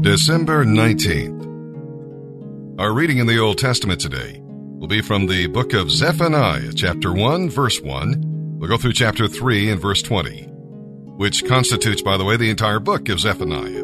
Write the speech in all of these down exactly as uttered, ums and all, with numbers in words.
December nineteenth. Our reading in the Old Testament today will be from the book of Zephaniah, chapter one, verse one. We'll go through chapter three and verse twenty, which constitutes, by the way, the entire book of Zephaniah.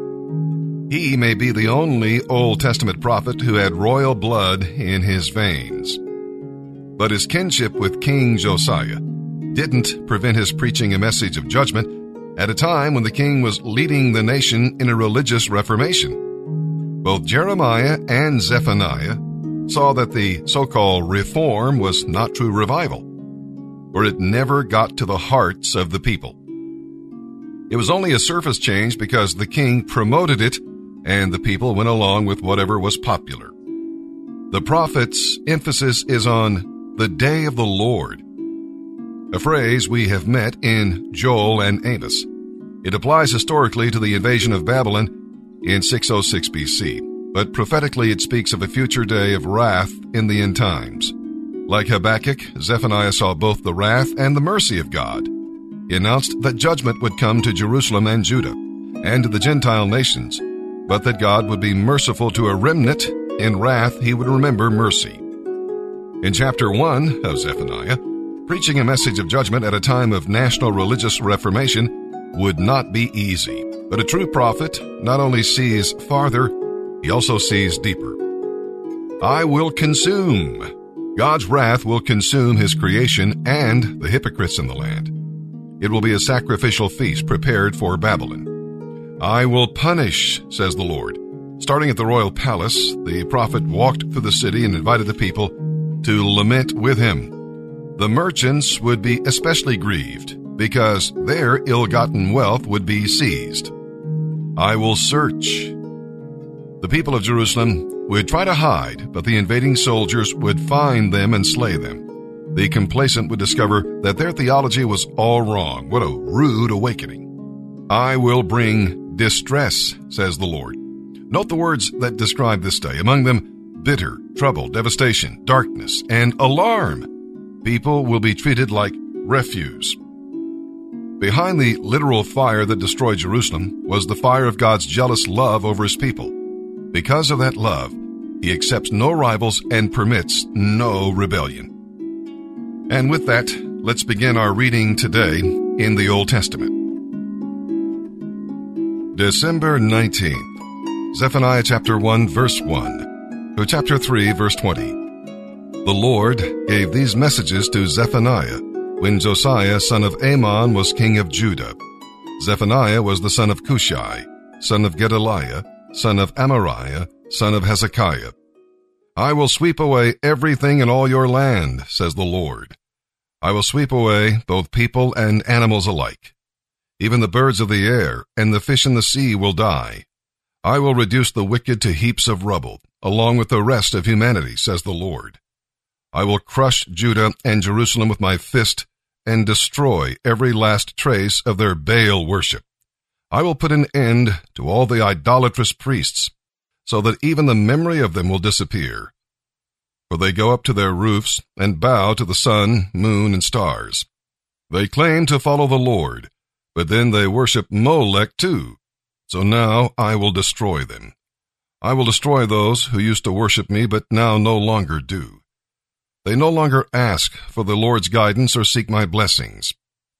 He may be the only Old Testament prophet who had royal blood in his veins. But his kinship with King Josiah didn't prevent his preaching a message of judgment at a time when the king was leading the nation in a religious reformation. Both Jeremiah and Zephaniah saw that the so-called reform was not true revival, for it never got to the hearts of the people. It was only a surface change because the king promoted it and the people went along with whatever was popular. The prophet's emphasis is on the day of the Lord, a phrase we have met in Joel and Amos. It applies historically to the invasion of Babylon in six oh six B C, but prophetically it speaks of a future day of wrath in the end times. Like Habakkuk, Zephaniah saw both the wrath and the mercy of God. He announced that judgment would come to Jerusalem and Judah and to the Gentile nations, but that God would be merciful to a remnant. In wrath he would remember mercy. In chapter one of Zephaniah, preaching a message of judgment at a time of national religious reformation would not be easy. But a true prophet not only sees farther, he also sees deeper. I will consume. God's wrath will consume his creation and the hypocrites in the land. It will be a sacrificial feast prepared for Babylon. I will punish, says the Lord. Starting at the royal palace, the prophet walked through the city and invited the people to lament with him. The merchants would be especially grieved because their ill-gotten wealth would be seized. I will search. The people of Jerusalem would try to hide, but the invading soldiers would find them and slay them. The complacent would discover that their theology was all wrong. What a rude awakening. I will bring distress, says the Lord. Note the words that describe this day. Among them, bitter, trouble, devastation, darkness, and alarm. People will be treated like refuse. Behind the literal fire that destroyed Jerusalem was the fire of God's jealous love over his people. Because of that love, he accepts no rivals and permits no rebellion. And with that, let's begin our reading today in the Old Testament. December nineteenth, Zephaniah chapter one, verse one, to chapter three, verse twenty. The Lord gave these messages to Zephaniah when Josiah, son of Amon, was king of Judah. Zephaniah was the son of Cushai, son of Gedaliah, son of Amariah, son of Hezekiah. I will sweep away everything in all your land, says the Lord. I will sweep away both people and animals alike. Even the birds of the air and the fish in the sea will die. I will reduce the wicked to heaps of rubble, along with the rest of humanity, says the Lord. I will crush Judah and Jerusalem with my fist and destroy every last trace of their Baal worship. I will put an end to all the idolatrous priests, so that even the memory of them will disappear. For they go up to their roofs and bow to the sun, moon, and stars. They claim to follow the Lord, but then they worship Molech too. So now I will destroy them. I will destroy those who used to worship me, but now no longer do. They no longer ask for the Lord's guidance or seek my blessings.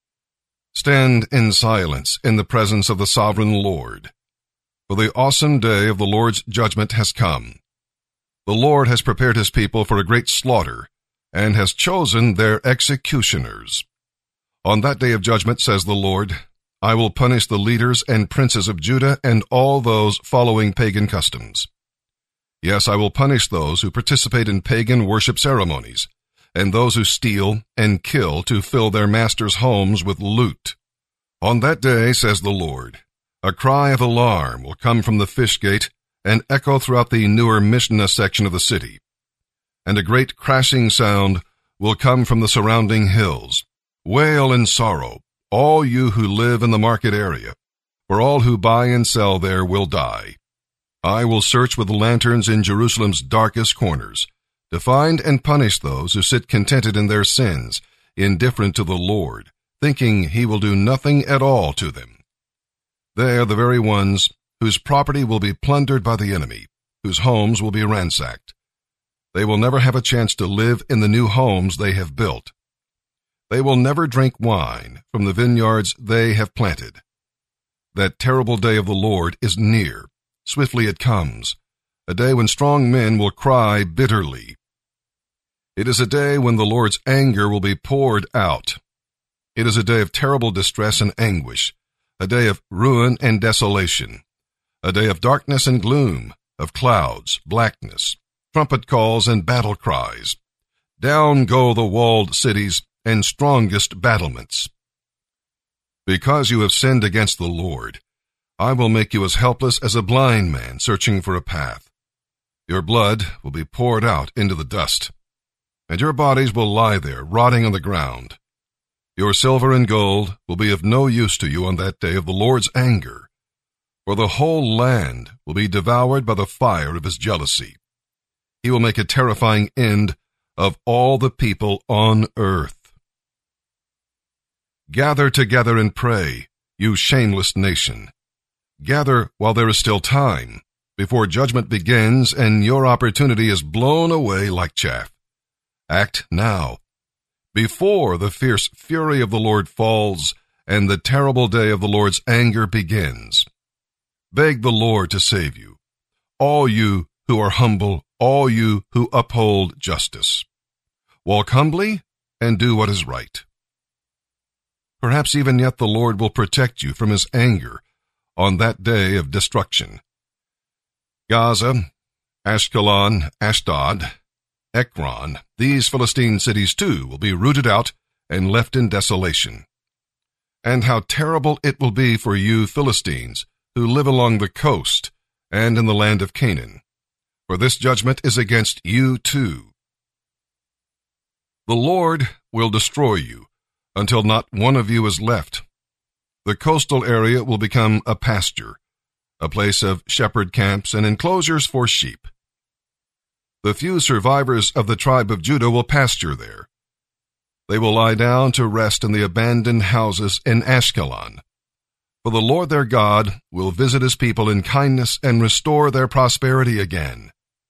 Stand in silence in the presence of the sovereign Lord, for the awesome day of the Lord's judgment has come. The Lord has prepared his people for a great slaughter and has chosen their executioners. On that day of judgment, says the Lord, I will punish the leaders and princes of Judah and all those following pagan customs. Yes, I will punish those who participate in pagan worship ceremonies, and those who steal and kill to fill their masters' homes with loot. On that day, says the Lord, a cry of alarm will come from the fish gate and echo throughout the newer Mishnah section of the city. And a great crashing sound will come from the surrounding hills. Wail in sorrow, all you who live in the market area, for all who buy and sell there will die. I will search with lanterns in Jerusalem's darkest corners to find and punish those who sit contented in their sins, indifferent to the Lord, thinking he will do nothing at all to them. They are the very ones whose property will be plundered by the enemy, whose homes will be ransacked. They will never have a chance to live in the new homes they have built. They will never drink wine from the vineyards they have planted. That terrible day of the Lord is near. Swiftly it comes, a day when strong men will cry bitterly. It is a day when the Lord's anger will be poured out. It is a day of terrible distress and anguish, a day of ruin and desolation, a day of darkness and gloom, of clouds, blackness, trumpet calls and battle cries. Down go the walled cities and strongest battlements. Because you have sinned against the Lord, I will make you as helpless as a blind man searching for a path. Your blood will be poured out into the dust, and your bodies will lie there rotting on the ground. Your silver and gold will be of no use to you on that day of the Lord's anger, for the whole land will be devoured by the fire of his jealousy. He will make a terrifying end of all the people on earth. Gather together and pray, you shameless nation. Gather while there is still time, before judgment begins and your opportunity is blown away like chaff. Act now, before the fierce fury of the Lord falls and the terrible day of the Lord's anger begins. Beg the Lord to save you, all you who are humble, all you who uphold justice. Walk humbly and do what is right. Perhaps even yet the Lord will protect you from his anger on that day of destruction. Gaza, Ashkelon, Ashdod, Ekron, these Philistine cities too will be rooted out and left in desolation. And how terrible it will be for you Philistines who live along the coast and in the land of Canaan, for this judgment is against you too. The Lord will destroy you until not one of you is left. The coastal area will become a pasture, a place of shepherd camps and enclosures for sheep. The few survivors of the tribe of Judah will pasture there. They will lie down to rest in the abandoned houses in Ashkelon. For the Lord their God will visit his people in kindness and restore their prosperity again.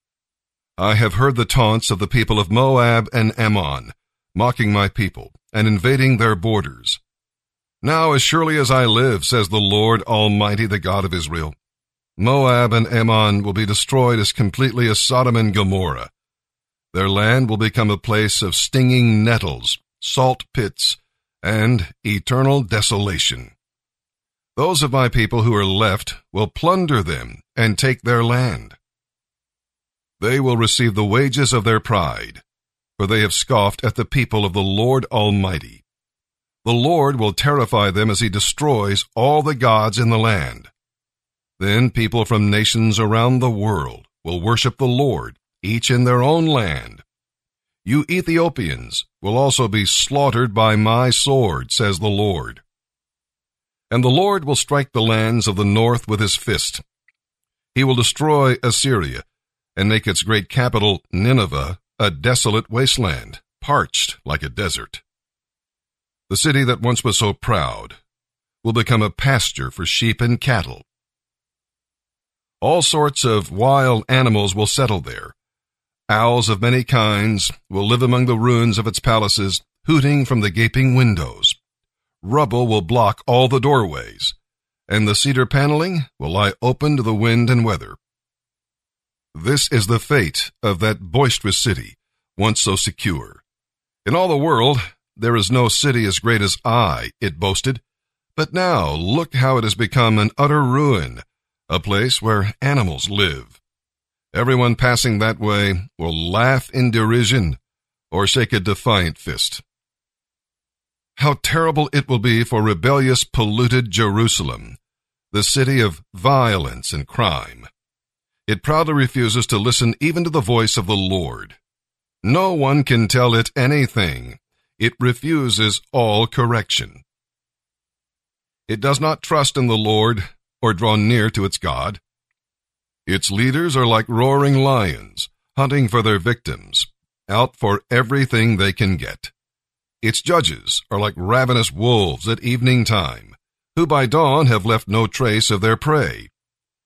I have heard the taunts of the people of Moab and Ammon, mocking my people and invading their borders. Now as surely as I live, says the Lord Almighty, the God of Israel, Moab and Ammon will be destroyed as completely as Sodom and Gomorrah. Their land will become a place of stinging nettles, salt pits, and eternal desolation. Those of my people who are left will plunder them and take their land. They will receive the wages of their pride, for they have scoffed at the people of the Lord Almighty. The Lord will terrify them as he destroys all the gods in the land. Then people from nations around the world will worship the Lord, each in their own land. You Ethiopians will also be slaughtered by my sword, says the Lord. And the Lord will strike the lands of the north with his fist. He will destroy Assyria and make its great capital, Nineveh, a desolate wasteland, parched like a desert. The city that once was so proud will become a pasture for sheep and cattle. All sorts of wild animals will settle there. Owls of many kinds will live among the ruins of its palaces, hooting from the gaping windows. Rubble will block all the doorways, and the cedar paneling will lie open to the wind and weather. This is the fate of that boisterous city, once so secure. In all the world, there is no city as great as I, it boasted, but now look how it has become an utter ruin, a place where animals live. Everyone passing that way will laugh in derision or shake a defiant fist. How terrible it will be for rebellious, polluted Jerusalem, the city of violence and crime. It proudly refuses to listen even to the voice of the Lord. No one can tell it anything. It refuses all correction. It does not trust in the Lord or draw near to its God. Its leaders are like roaring lions, hunting for their victims, out for everything they can get. Its judges are like ravenous wolves at evening time, who by dawn have left no trace of their prey.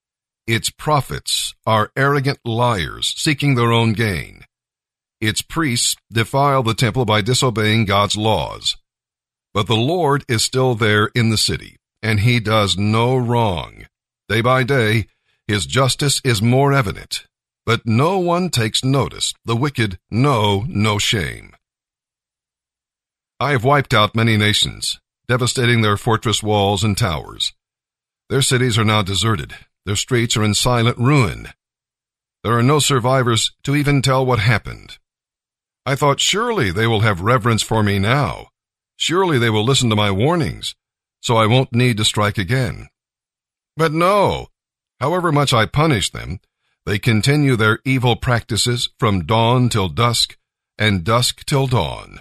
Its prophets are arrogant liars seeking their own gain. Its priests defile the temple by disobeying God's laws. But the Lord is still there in the city, and he does no wrong. Day by day, his justice is more evident, but no one takes notice. The wicked know no shame. I have wiped out many nations, devastating their fortress walls and towers. Their cities are now deserted. Their streets are in silent ruin. There are no survivors to even tell what happened. I thought, surely they will have reverence for me now. Surely they will listen to my warnings, so I won't need to strike again. But no, however much I punish them, they continue their evil practices from dawn till dusk, and dusk till dawn.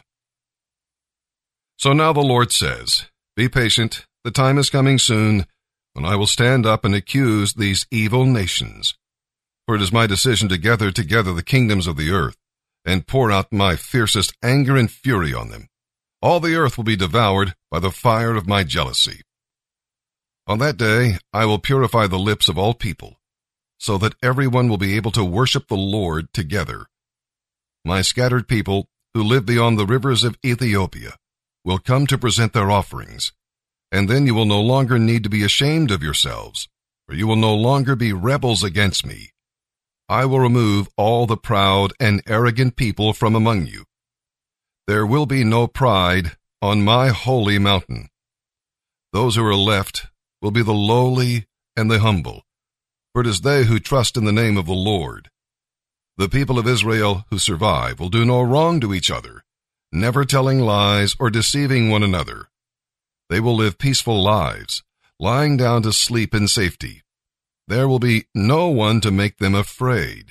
So now the Lord says, be patient, the time is coming soon, when I will stand up and accuse these evil nations. For it is my decision to gather together the kingdoms of the earth, and pour out my fiercest anger and fury on them. All the earth will be devoured by the fire of my jealousy. On that day I will purify the lips of all people, so that everyone will be able to worship the Lord together. My scattered people, who live beyond the rivers of Ethiopia, will come to present their offerings, and then you will no longer need to be ashamed of yourselves, for you will no longer be rebels against me. I will remove all the proud and arrogant people from among you. There will be no pride on my holy mountain. Those who are left will be the lowly and the humble, for it is they who trust in the name of the Lord. The people of Israel who survive will do no wrong to each other, never telling lies or deceiving one another. They will live peaceful lives, lying down to sleep in safety. There will be no one to make them afraid.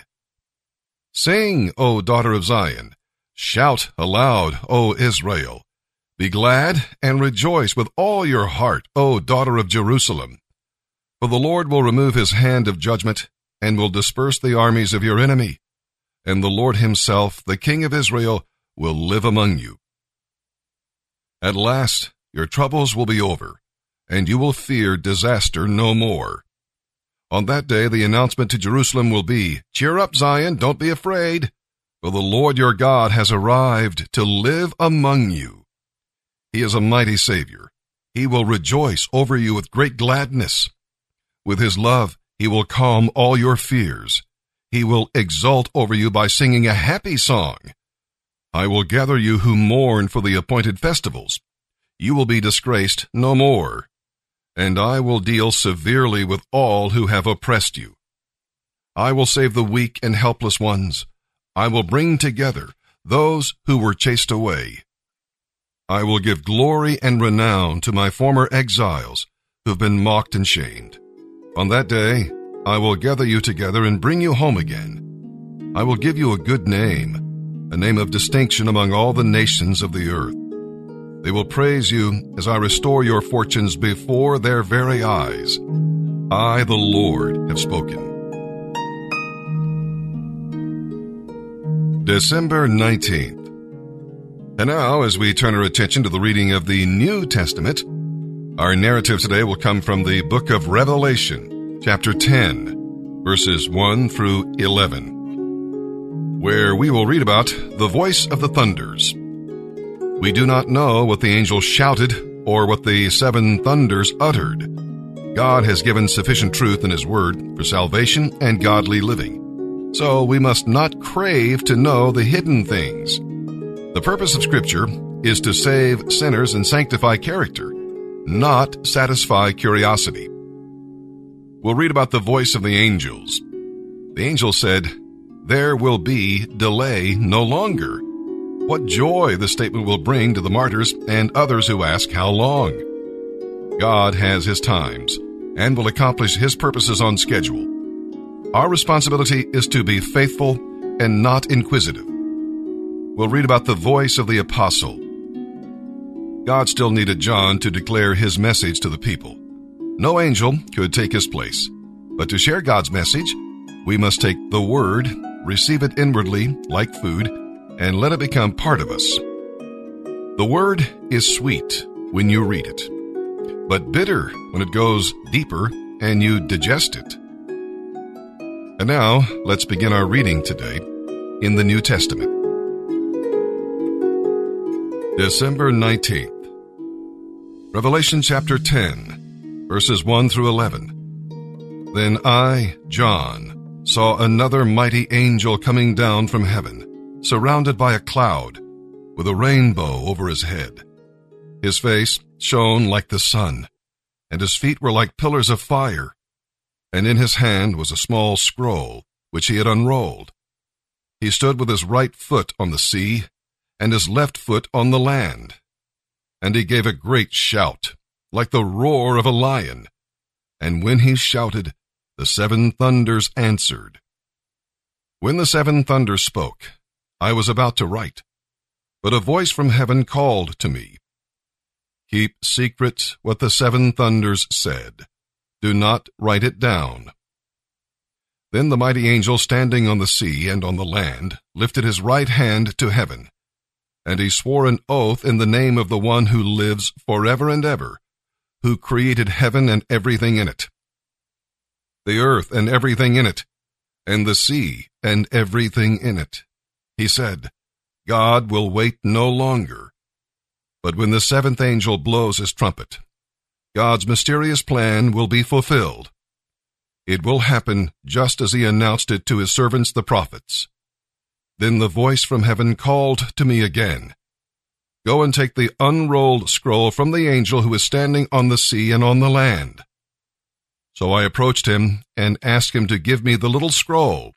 Sing, O daughter of Zion. Shout aloud, O Israel. Be glad and rejoice with all your heart, O daughter of Jerusalem. For the Lord will remove his hand of judgment and will disperse the armies of your enemy. And the Lord himself, the King of Israel, will live among you. At last, your troubles will be over, and you will fear disaster no more. On that day, the announcement to Jerusalem will be, cheer up, Zion, don't be afraid, for the Lord your God has arrived to live among you. He is a mighty Savior. He will rejoice over you with great gladness. With his love, he will calm all your fears. He will exult over you by singing a happy song. I will gather you who mourn for the appointed festivals. You will be disgraced no more. And I will deal severely with all who have oppressed you. I will save the weak and helpless ones. I will bring together those who were chased away. I will give glory and renown to my former exiles who have been mocked and shamed. On that day, I will gather you together and bring you home again. I will give you a good name, a name of distinction among all the nations of the earth. They will praise you as I restore your fortunes before their very eyes. I, the Lord, have spoken. December nineteenth. And now, as we turn our attention to the reading of the New Testament, our narrative today will come from the book of Revelation, chapter ten, verses one through eleven, where we will read about the voice of the thunders. We do not know what the angel shouted or what the seven thunders uttered. God has given sufficient truth in his word for salvation and godly living, so we must not crave to know the hidden things. The purpose of Scripture is to save sinners and sanctify character, not satisfy curiosity. We'll read about the voice of the angels. The angel said, "There will be delay no longer." What joy the statement will bring to the martyrs and others who ask how long. God has his times and will accomplish his purposes on schedule. Our responsibility is to be faithful and not inquisitive. We'll read about the voice of the apostle. God still needed John to declare his message to the people. No angel could take his place, but to share God's message, we must take the word, receive it inwardly like food, and let it become part of us. The word is sweet when you read it, but bitter when it goes deeper and you digest it. And now, let's begin our reading today in the New Testament. December nineteenth. Revelation chapter ten, verses one through eleven. Then I, John, saw another mighty angel coming down from heaven, surrounded by a cloud, with a rainbow over his head. His face shone like the sun, and his feet were like pillars of fire. And in his hand was a small scroll, which he had unrolled. He stood with his right foot on the sea, and his left foot on the land. And he gave a great shout, like the roar of a lion. And when he shouted, the seven thunders answered. When the seven thunders spoke, I was about to write, but a voice from heaven called to me, "Keep secret what the seven thunders said. Do not write it down." Then the mighty angel standing on the sea and on the land lifted his right hand to heaven, and he swore an oath in the name of the one who lives forever and ever, who created heaven and everything in it, the earth and everything in it, and the sea and everything in it. He said, God will wait no longer. But when the seventh angel blows his trumpet, God's mysterious plan will be fulfilled. It will happen just as he announced it to his servants the prophets. Then the voice from heaven called to me again, "Go and take the unrolled scroll from the angel who is standing on the sea and on the land." So I approached him and asked him to give me the little scroll.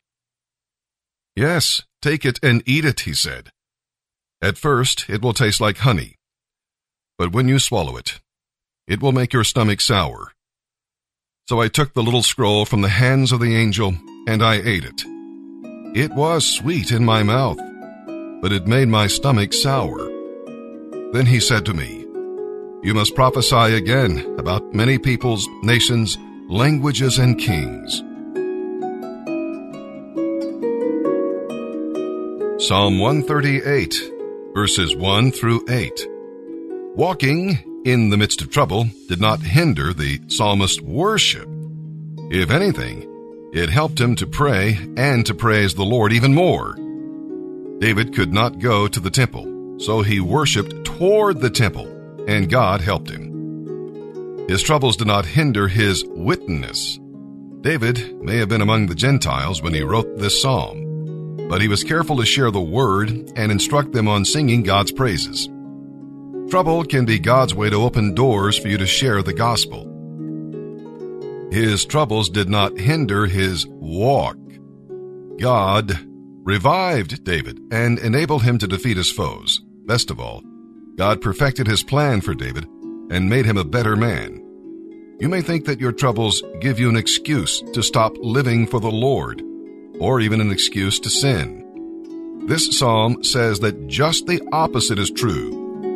"Yes, take it and eat it," he said. "At first it will taste like honey, but when you swallow it, it will make your stomach sour." So I took the little scroll from the hands of the angel, and I ate it. It was sweet in my mouth, but it made my stomach sour. Then he said to me, "You must prophesy again about many peoples, nations, languages, and kings." Psalm one thirty-eight, verses one through eight. Walking in the midst of trouble did not hinder the psalmist's worship. If anything, it helped him to pray and to praise the Lord even more. David could not go to the temple, so he worshiped toward the temple, and God helped him. His troubles did not hinder his witness. David may have been among the Gentiles when he wrote this psalm, but he was careful to share the word and instruct them on singing God's praises. Trouble can be God's way to open doors for you to share the gospel. His troubles did not hinder his walk. God revived David and enabled him to defeat his foes. Best of all, God perfected his plan for David and made him a better man. You may think that your troubles give you an excuse to stop living for the Lord, or even an excuse to sin. This psalm says that just the opposite is true.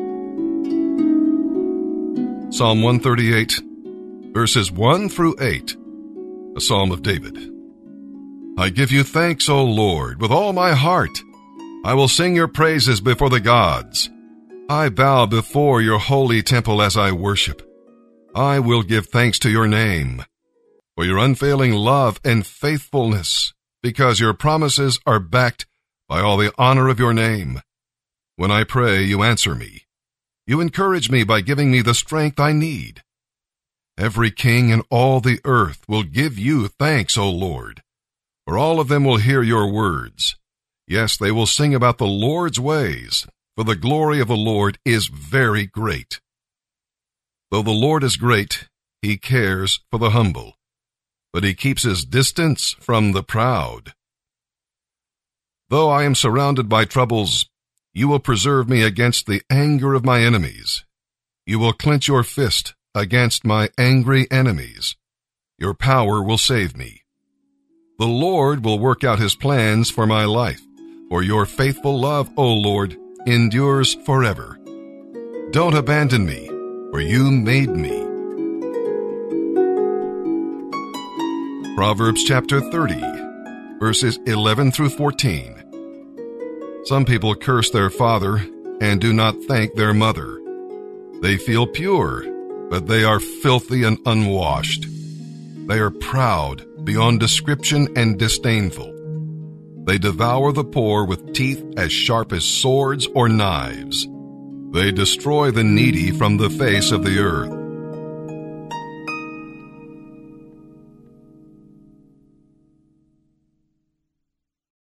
Psalm one thirty-eight, verses one through eight, a psalm of David. I give you thanks, O Lord, with all my heart. I will sing your praises before the gods. I bow before your holy temple as I worship. I will give thanks to your name for your unfailing love and faithfulness, because your promises are backed by all the honor of your name. When I pray, you answer me. You encourage me by giving me the strength I need. Every king in all the earth will give you thanks, O Lord, for all of them will hear your words. Yes, they will sing about the Lord's ways, for the glory of the Lord is very great. Though the Lord is great, he cares for the humble, but he keeps his distance from the proud. Though I am surrounded by troubles, you will preserve me against the anger of my enemies. You will clench your fist against my angry enemies. Your power will save me. The Lord will work out his plans for my life, for your faithful love, O Lord, endures forever. Don't abandon me, for you made me. Proverbs chapter thirty, verses eleven through fourteen. Some people curse their father and do not thank their mother. They feel pure, but they are filthy and unwashed. They are proud beyond description and disdainful. They devour the poor with teeth as sharp as swords or knives. They destroy the needy from the face of the earth.